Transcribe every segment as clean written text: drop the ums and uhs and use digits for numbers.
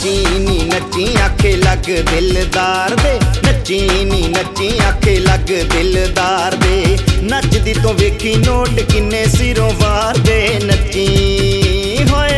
नची नी नची आखे लग दिलदार दे, नची नी नची आखे लग दिलदार दे। नचदी तो वेखी नोट किन्ने सिरों वार दे, नची होए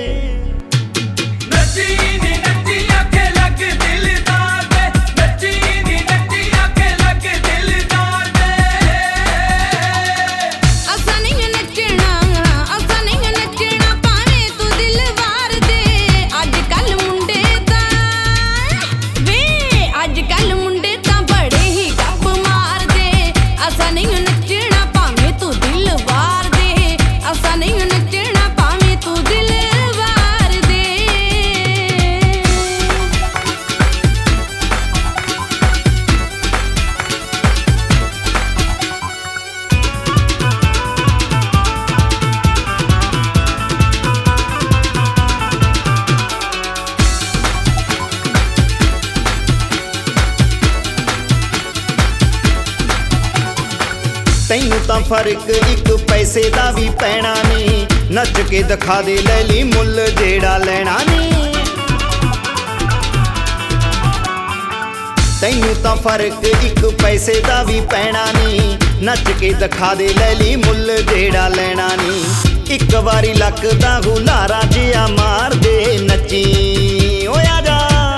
तैनू तां फर्क एक पैसे दा भी पैना नी, नच के दिखा दे ले ली मुल जेड़ा लेना नी। तैनू तां फर्क एक पैसे दा भी पैना नी, नच के दिखा दे ले ली मुल जेड़ा लेना नी। एक बारी लक दा हुलारा जिया मार दे, नची ओ आजा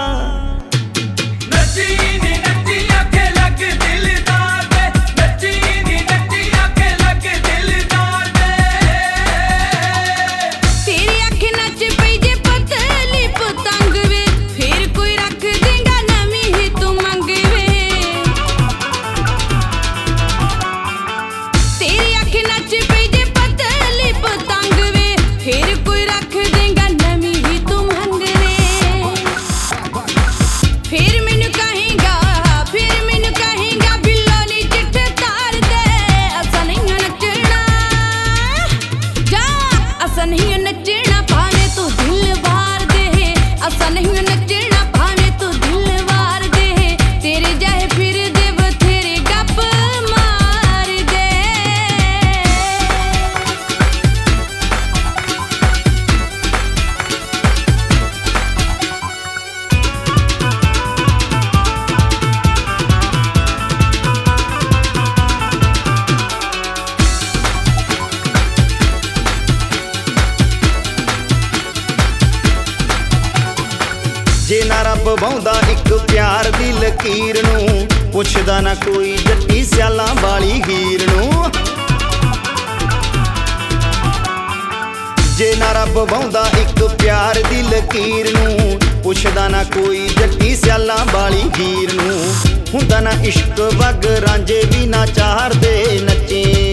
जे ना रब बाउंदा एक प्यार दी लकीर नूं, पुछदा ना कोई जट्टी स्यालां वाली हीर नूं। जे ना रब बाउंदा एक प्यार दी लकीर नूं, पुछदा ना कोई जट्टी स्यालां वाली हीर नूं। हुंदा ना इश्क वग रांझे भी ना चार दे, नची